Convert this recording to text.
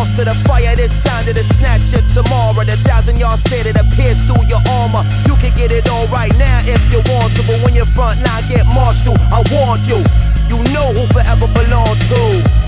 lost to the fire this time to the snatch your tomorrow. The 1,000-yard stare that pierce through your armor. You can get it all right now if you want to, but when your front line get marched through, I warned you. You know who forever belong to.